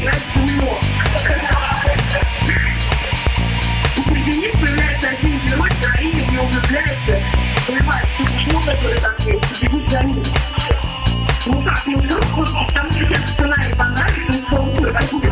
играть в кино. У президента появляется один герой, героиня в него влюбляется, понимаешь, что почему который там есть, бегут за ним. Ну как, ну вдруг, потому что тебе сценарий понравится, он будет